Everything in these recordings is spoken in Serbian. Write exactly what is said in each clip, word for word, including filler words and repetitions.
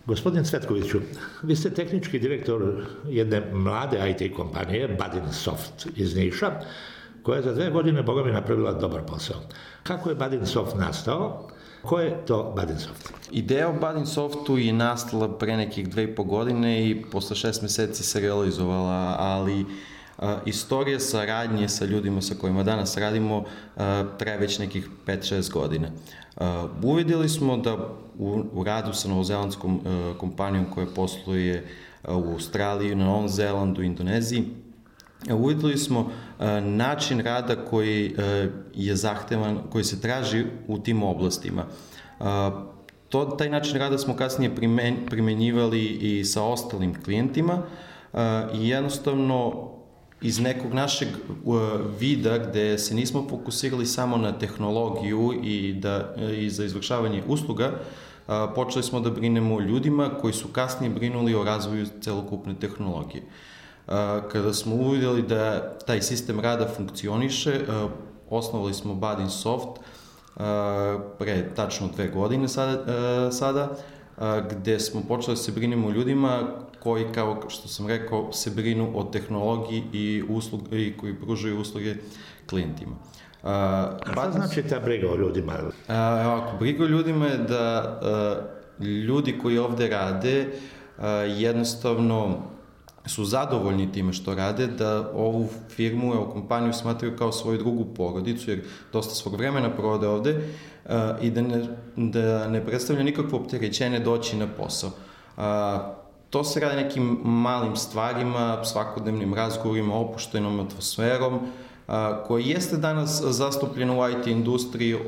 Gospodin Cvetkoviću, vi ste tehnički direktor jedne mlade I T kompanije, Badinsoft iz Niša, koja je za dve godine, boga mi, napravila dobar posao. Kako je Badinsoft nastao? Ko je to Badinsoft? Ideja o Badinsoftu je nastala pre nekih dve i po godine i posle šest meseci se realizovala, ali a, istorija saradnje sa ljudima sa kojima danas radimo a, traje već nekih pet šest godina. A, uvidjeli smo da u, u radu sa novozelandskom a, kompanijom koja posluje a, u Australiji, na Novom Zelandu, Indoneziji, uvidjeli smo a, način rada koji a, je zahtevan, koji se traži u tim oblastima. A, to, taj način rada smo kasnije primen, primenjivali i sa ostalim klijentima a, i jednostavno iz nekog našeg uh, vida gde se nismo fokusirali samo na tehnologiju i, da, i za izvršavanje usluga, uh, počeli smo da brinemo o ljudima koji su kasnije brinuli o razvoju celokupne tehnologije. Uh, kada smo uvidjeli da taj sistem rada funkcioniše, uh, osnovali smo Badinsoft uh, pre tačno dve godine sada, uh, sada uh, gde smo počeli da se brinemo o ljudima koji, kao što sam rekao, se brinu o tehnologiji i, uslug, i koji pružaju usluge klijentima. Uh, A šta znači ta briga o ljudima? Uh, ako briga o ljudima je da uh, ljudi koji ovde rade uh, jednostavno su zadovoljni time što rade, da ovu firmu, ovu kompaniju smatraju kao svoju drugu porodicu, jer dosta svog vremena provode ovde uh, i da ne, da ne predstavlja nikakvo opterećenje doći na posao. Uh, To se radi nekim malim stvarima, svakodnevnim razgovorima, opuštenom atmosferom, koji jeste danas zastupljen u I T industriji,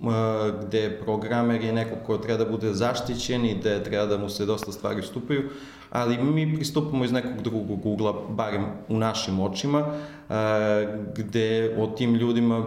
gde programer je neko ko treba da bude zaštićen i gde treba da mu se dosta stvari ustupaju, ali mi pristupamo iz nekog drugog ugla, barem u našim očima, gde o tim ljudima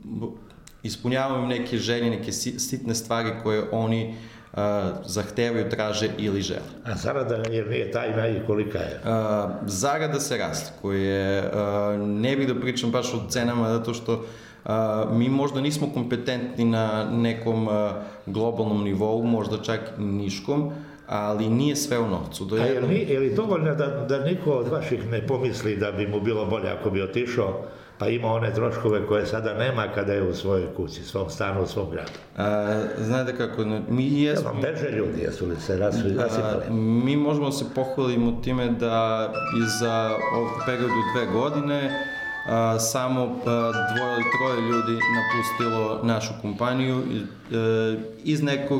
ispunjavamo neke želje, neke sitne stvari koje oni Uh, zahtevaju, traže ili žele. A zarada jer nije tajna i kolika je? Uh, zarada se razlikuje. Uh, ne bih da pričam baš o cenama, zato što uh, mi možda nismo kompetentni na nekom uh, globalnom nivou, možda čak i niškom, ali nije sve u novcu. Do A je li, je li dovoljno da, da niko od vaših ne pomisli da bi mu bilo bolje ako bi otišao, pa ima one troškove koje sada nema kada je u svojoj kući, svom stanu, u svom gradu? A, znate kako, mi jesmo... Ja vam beže ljudi, jesu li se rasipali? Mi možemo se pohvalimo time da iza ovog periodu dve godine a, samo a, dvoje ili troje ljudi napustilo našu kompaniju a, iz nekog...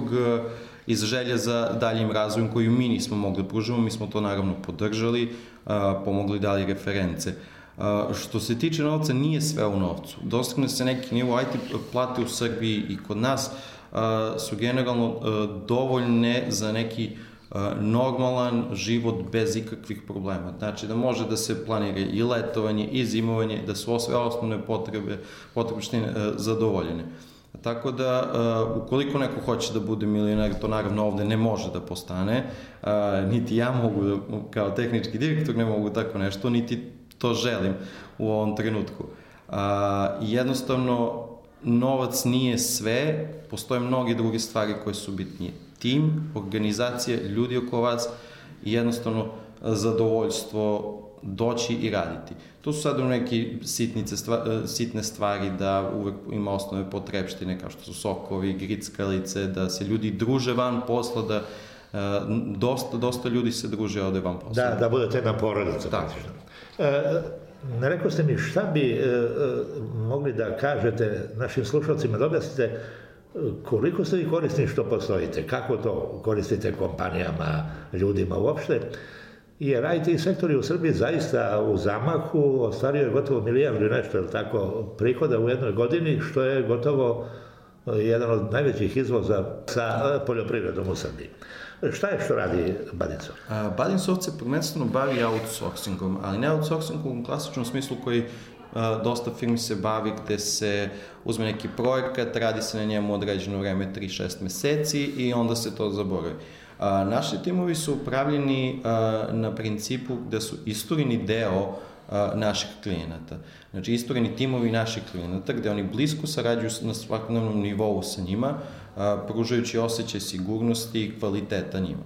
iz želje za daljim razvojem koju mi nismo mogli da pružimo, mi smo to naravno podržali, a, pomogli dali reference. A, što se tiče novca, nije sve u novcu. Dostigne se neki nivo I T plate u Srbiji i kod nas a, su generalno a, dovoljne za neki a, normalan život bez ikakvih problema. Znači da može da se planira i letovanje i zimovanje, da su sve osnovne potrebe, potrebštine a, zadovoljene. Tako da, uh, ukoliko neko hoće da bude milioner, to naravno ovde ne može da postane, uh, niti ja mogu, da, kao tehnički direktor, ne mogu tako nešto, niti to želim u ovom trenutku. Uh, jednostavno, novac nije sve, postoje mnoge druge stvari koje su bitnije. Tim, organizacija, ljudi oko vas i jednostavno zadovoljstvo doći i raditi. To su sad neke sitnice, stva, sitne stvari da uvek ima osnovne potrebštine kao što su sokovi, grickalice, da se ljudi druže van posla, da uh, dosta, dosta ljudi se druže ovde van posla. Da, da budete jedna porodica. Tako. E, ne rekao ste mi šta bi e, e, mogli da kažete našim slušalcima, da objasnite koliko ste vi korisni što postojite, kako to koristite kompanijama, ljudima uopšte, jer I T sektor je u Srbiji zaista u zamahu, ostvario je gotovo milijardu i nešto, ili tako, prihoda u jednoj godini, što je gotovo jedan od najvećih izvoza sa poljoprivredom u Srbiji. Šta je što radi Badinsoft? Badinsoft se prvenstveno bavi outsourcingom, ali ne outsourcingom u klasičnom smislu koji a, dosta firmi se bavi, gde se uzme neki projekat, radi se na njemu određeno vreme tri šest meseci i onda se to zaboravi. A, naši timovi su upravljeni a, na principu da su istureni deo a, naših klijenata. Znači, istureni timovi naših klijenata, gde oni blisko sarađuju na svakodnevnom nivou sa njima, a, pružajući osjećaj sigurnosti i kvaliteta njima.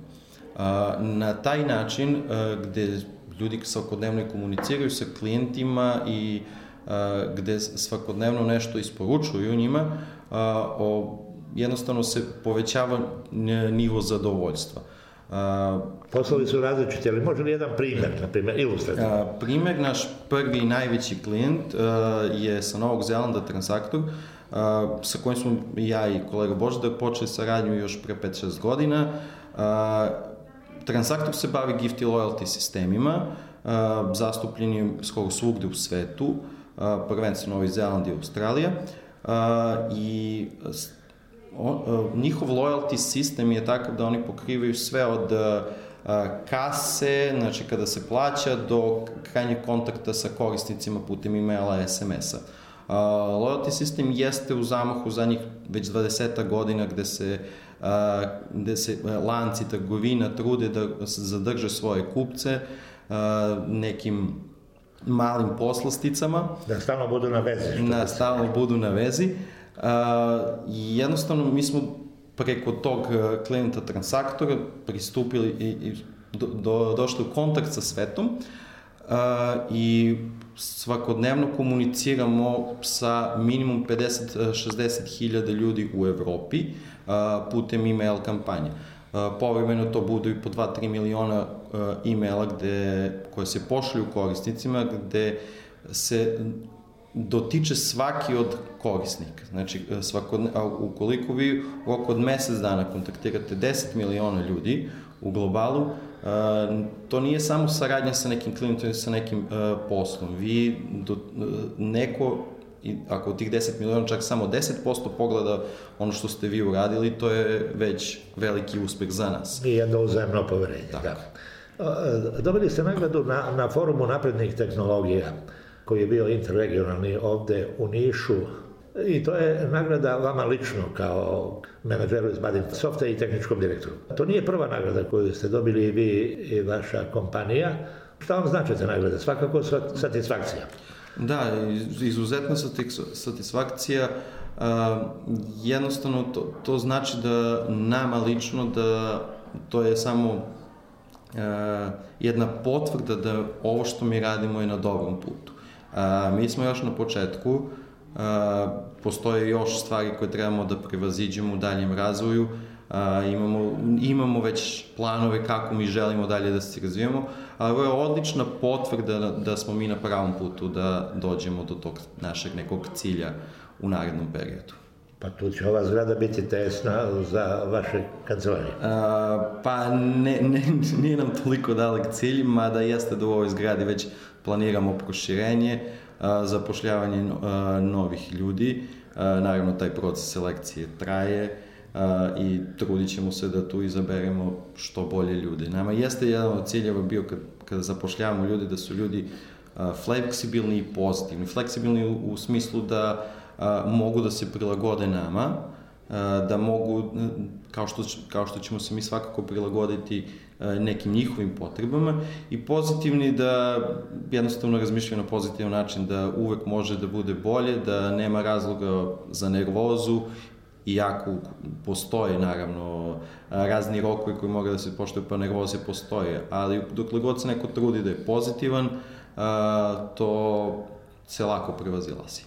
Na taj način gde ljudi svakodnevno komuniciraju sa klijentima i gde svakodnevno nešto isporučuju njima, jednostavno se povećava nivo zadovoljstva. Poslovi su različiti, ali može li jedan primjer, na primjer, ilustrativno? Primjer, naš prvi i najveći klijent je sa Novog Zelanda Transaktor, sa kojim smo ja i kolega Božidar počeli saradnju još pre pet šest godina. Transaktor se bavi gift i loyalty sistemima, zastupljen je skoro svugde u svetu, prvenstveno Novi Zeland i Australija, i njihov loyalty sistem je takav da oni pokrivaju sve od kase, znači kada se plaća, do krajnjeg kontakta sa korisnicima putem e-maila, es em es-a. Loyalty sistem jeste u zamahu zadnjih već dvadeset godina gde se, gde se lanci trgovina trude da zadrže svoje kupce nekim malim poslasticama. Da stalno budu na vezi. Da stalno budu na vezi. I jednostavno mi smo preko tog klijenta Transaktora pristupili i do, do, došli u kontakt sa svetom i svakodnevno komuniciramo sa minimum pedeset do šezdeset hiljada ljudi u Evropi putem e-mail kampanje. Povremeno to budu i po dva do tri miliona e-maila gde, koje se pošalju korisnicima, gde se dotiče svaki od korisnika. Znači, svako, ukoliko vi u oko od mesec dana kontaktirate deset miliona ljudi u globalu, to nije samo saradnja sa nekim klijentom, sa nekim poslom. Vi, do, neko, ako od tih deset miliona čak samo deset posto pogleda ono što ste vi uradili, to je već veliki uspeh za nas. I jedno uzajemno poverenje. Da. Dobili ste nagradu na, na forumu naprednih tehnologija, koji je bio interregionalni ovde u Nišu, i to je nagrada vama lično kao menadžeru iz Badin Softa i tehničkom direktoru. To nije prva nagrada koju ste dobili i vi i vaša kompanija. Šta vam znači te nagrade? Svakako satisfakcija. Da, izuzetna satisfakcija. Jednostavno to, to znači da nama lično da to je samo jedna potvrda da ovo što mi radimo je na dobrom putu. A, mi smo još na početku, a, postoje još stvari koje trebamo da prevaziđemo u daljem razvoju, a, imamo, imamo već planove kako mi želimo dalje da se razvijemo, ali ovo je odlična potvrda da, da smo mi na pravom putu da dođemo do tog našeg nekog cilja u narednom periodu. Pa tu će ova zgrada biti tesna za vaše kancelarije? A, pa ne, ne, nije nam toliko dalek cilj, mada jeste da u ovoj zgradi već planiramo proširenje, a, zapošljavanje a, novih ljudi. A, naravno, taj proces selekcije traje a, i trudit ćemo se da tu izaberemo što bolje ljude. Nama jeste jedan od ciljeva bio kad, kada zapošljavamo ljude da su ljudi a, fleksibilni i pozitivni. Fleksibilni u, u smislu da a, mogu da se prilagode nama, a, da mogu, kao što, kao što ćemo se mi svakako prilagoditi nekim njihovim potrebama, i pozitivni da jednostavno razmišljaju na pozitivan način, da uvek može da bude bolje, da nema razloga za nervozu, iako postoje naravno razni rokovi koji mogu da se poštuju, pa nervoze postoje, ali dokle god se neko trudi da je pozitivan, to se lako prevazilazi.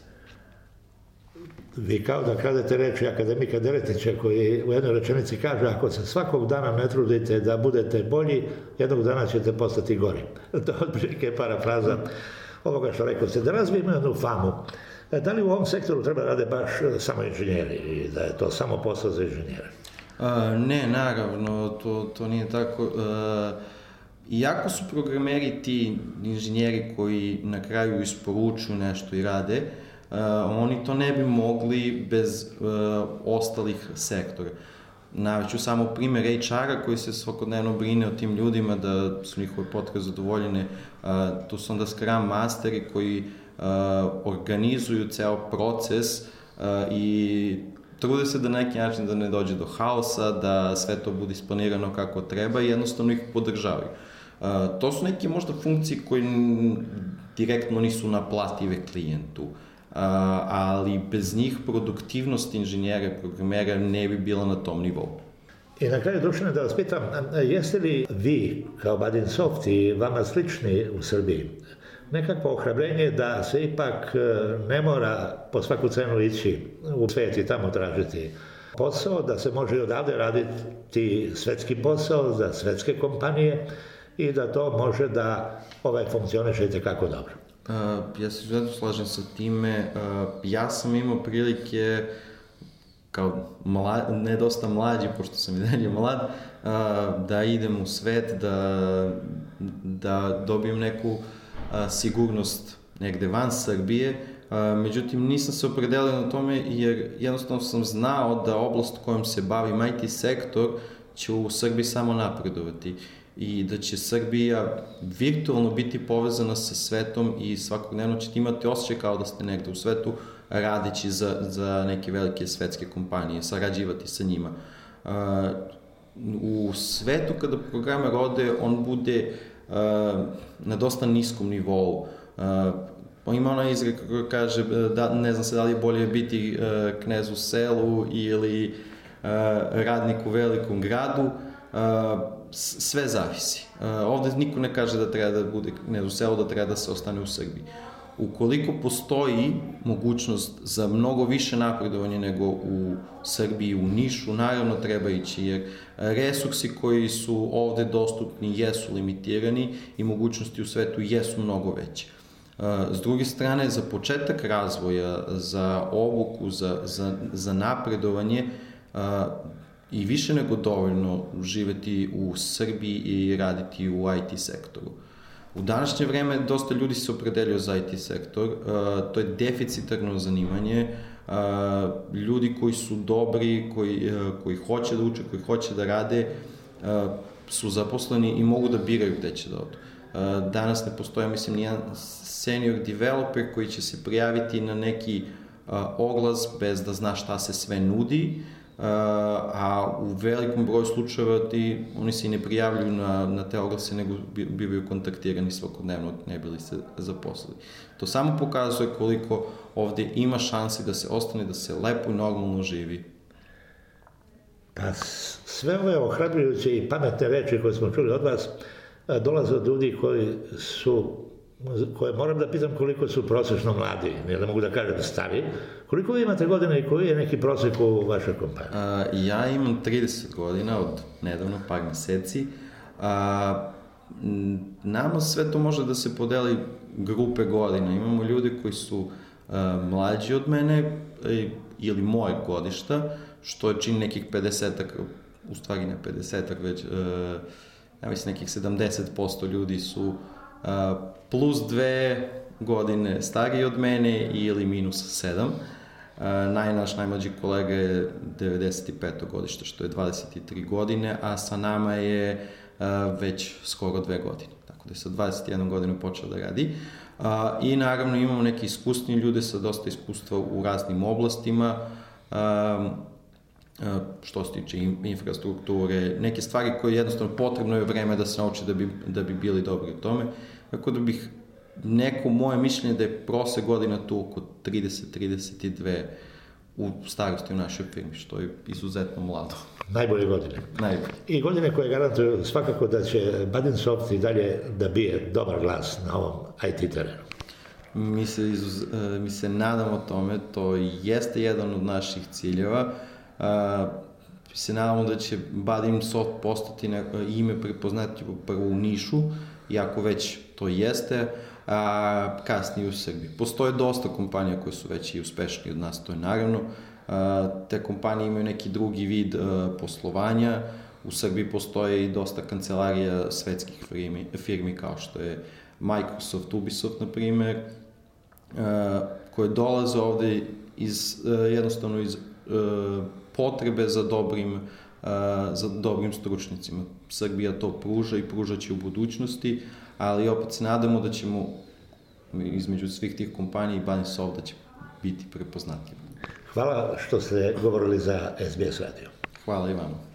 Vi kao da kažete reči akademika Deretića, koji u jednoj rečenici kaže: ako se svakog dana ne trudite da budete bolji, jednog dana ćete postati gori. To je otprilike parafraza ovoga što rekao ste. Da razvijemo jednu famu. Da li u ovom sektoru treba rade baš samo inženjeri i da je to samo posao za inženjere? A, ne, naravno, to, to nije tako. A, iako su programeri ti inženjeri koji na kraju isporučuju nešto i rade, Uh, oni to ne bi mogli bez uh, ostalih sektora. Navešću samo primer ha er-a koji se svakodnevno brine o tim ljudima da su njihove potrebe zadovoljene. Uh, tu su onda Scrum masteri koji uh, organizuju ceo proces uh, i trude se da na neki način da ne dođe do haosa, da sve to bude isplanirano kako treba i jednostavno ih podržavaju. Uh, to su neke možda funkcije koje direktno nisu naplative klijentu. Uh, ali bez njih produktivnost inženjera i programera ne bi bila na tom nivou. I na kraju, Dušane, da vas pitam, jeste li vi, kao Badinsoft i vama slični u Srbiji, nekakvo ohrabrenje da se ipak ne mora po svaku cenu ići u svijet i tamo tražiti posao, da se može i odavde raditi svetski posao za svetske kompanije i da to može da ovaj funkcioniše itekako dobro? Uh, ja se izuzetno slažem sa time. Uh, ja sam imao prilike kao mlad, ne dosta mlađi, pošto sam i dalje mlad, uh, da idem u svet, da, da dobijem neku uh, sigurnost negde van Srbije. Uh, međutim, nisam se opredelio na tome jer jednostavno sam znao da oblast kojom se bavim, I T sektor, će u Srbiji samo napredovati i da će Srbija virtualno biti povezana sa svetom i svakodnevno ćete imati osjećaj kao da ste negde u svetu radeći za, za neke velike svetske kompanije, sarađivati sa njima. Uh, u svetu kada programer ode, on bude uh, na dosta niskom nivou. Uh, ima ona izreka koja kaže, da, ne znam se da li je bolje biti uh, knez u selu ili uh, radnik u velikom gradu. Uh, sve zavisi. Uh, ovde niko ne kaže da treba da bude knez u selu, da treba da se ostane u Srbiji. Ukoliko postoji mogućnost za mnogo više napredovanja nego u Srbiji, u Nišu, naravno treba ići, jer resursi koji su ovde dostupni jesu limitirani i mogućnosti u svetu jesu mnogo veće. S druge strane, za početak razvoja, za obuku, za, za, za napredovanje, i više nego dovoljno živeti u Srbiji i raditi u I T sektoru. U današnje vreme dosta ljudi se opredelio za I T sektor, uh, to je deficitarno zanimanje, uh, ljudi koji su dobri, koji, uh, koji hoće da uče, koji hoće da rade, uh, su zaposleni i mogu da biraju gde će da odu. Uh, danas ne postoji, mislim, nijedan senior developer koji će se prijaviti na neki uh, oglas bez da zna šta se sve nudi, Uh, a u velikom broju slučajeva ti, oni se i ne prijavljuju na, na te oglase, nego bivaju kontaktirani svakodnevno, ne bili se zaposlili. To samo pokazuje koliko ovde ima šansi da se ostane, da se lepo i normalno živi. Pa sve ove ohrabrujuće i pametne reči koje smo čuli od vas dolaze od ljudi koji su, koje moram da pitam koliko su prosečno mladi, jer ne mogu da kažem stari. Koliko vi imate godina i koji je neki prosek u vašoj kompaniji? A, ja imam trideset godina od nedavno, par meseci. A, nama sve to može da se podeli grupe godina. Imamo ljudi koji su a, mlađi od mene i, ili moje godišta, što je čini nekih pedesetak, u stvari ne pedesetak, već a, ja mislim nekih sedamdeset posto ljudi su a, plus dve godine stariji od mene ili minus sedam. Uh, naj, naš najmlađi kolega je devedeset peto godište, što je dvadeset tri godine, a sa nama je uh, već skoro dve godine. Tako da je sa dvadeset jednom godinu počeo da radi. Uh, I naravno imamo neke iskusnije ljude sa dosta iskustva u raznim oblastima, uh, uh, što se tiče infrastrukture, neke stvari koje jednostavno potrebno je vreme da se nauče da bi, da bi bili dobri u tome. Tako da bih neko moje mišljenje da je prosek godina tu oko trideset do trideset dve u starosti u našoj firmi, što je izuzetno mlado. Najbolje godine. Najbolje. I godine koje garantuju svakako da će Badinsoft i dalje da bije dobar glas na ovom I T terenu. Mi se, izuz, mi se nadamo tome, to jeste jedan od naših ciljeva. Mi se nadamo da će Badinsoft postati ime prepoznatljivo prvo u Nišu, iako već to jeste, a kasnije u Srbiji. Postoje dosta kompanija koje su već i uspešnije od nas, to je naravno. A, te kompanije imaju neki drugi vid a, poslovanja. U Srbiji postoje i dosta kancelarija svetskih firmi, firmi kao što je Microsoft, Ubisoft, na primer, a, koje dolaze ovde iz, a, jednostavno iz a, potrebe za dobrim, a, za dobrim stručnicima. Srbija to pruža i pružat će u budućnosti, ali opet se nadamo da ćemo između svih tih kompanija i Badinsoft da će biti prepoznatljivi. Hvala što ste govorili za S B S radio. Hvala i vama.